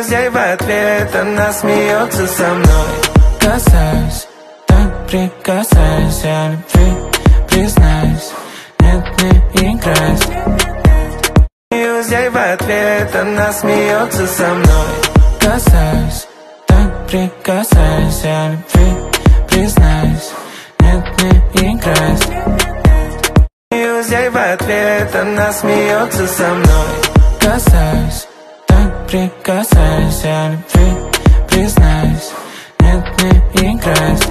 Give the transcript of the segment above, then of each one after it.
Ей в ответ она смеется со мной. Касаюсь, так прикасаюсь, я любви признаюсь, нет, не играюсь. Ей в ответ она смеется со мной. Касаюсь, так прикасаюсь, я любви признаюсь, нет, не играюсь. Ей в ответ она смеется со мной. Касаюсь, так прикасаюсь, я любви признаюсь, нет, не играюсь.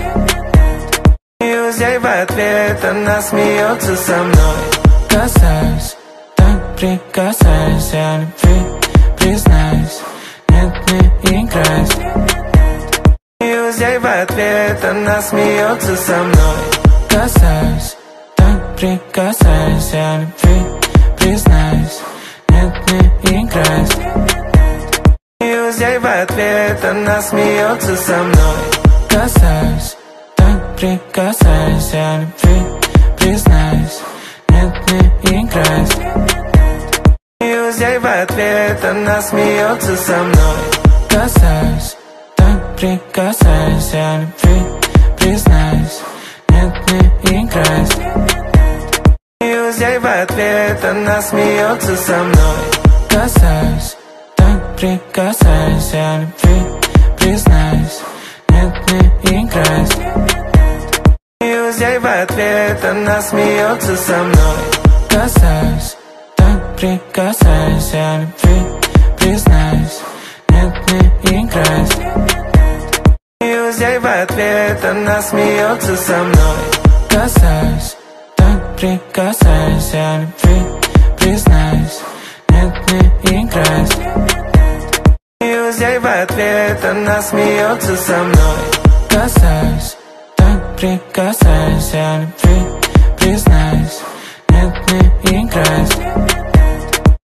Ей в ответ она смеется со мной. Касаюсь, так прикасаюсь, я любви признаюсь, нет, не играюсь. Ей в ответ она смеется со мной. Касаюсь, так прикасаюсь, я любви признаюсь, нет, не играюсь. Ей в ответ она смеется со мной. Касаюсь, так прикасаюсь, я любви признаюсь, нет, не играюсь. Ей в ответ она смеется со мной. Касаюсь, так прикасаюсь, я любви признаюсь, нет, не играюсь. Ей в ответ она смеется со мной. Касаюсь, так прикасаюсь, я любви признаюсь, нет, не играюсь. Ей в ответ она смеется со мной. Касаюсь, так прикасаюсь, я любви признаюсь, нет, не играюсь. Ей в ответ она смеется со мной. Касаюсь, так прикасаюсь, я любви признаюсь, нет, не играюсь. Ей в ответ она смеется со мной. Касаюсь, так прикасаюсь, я любви признаюсь, нет, не играюсь.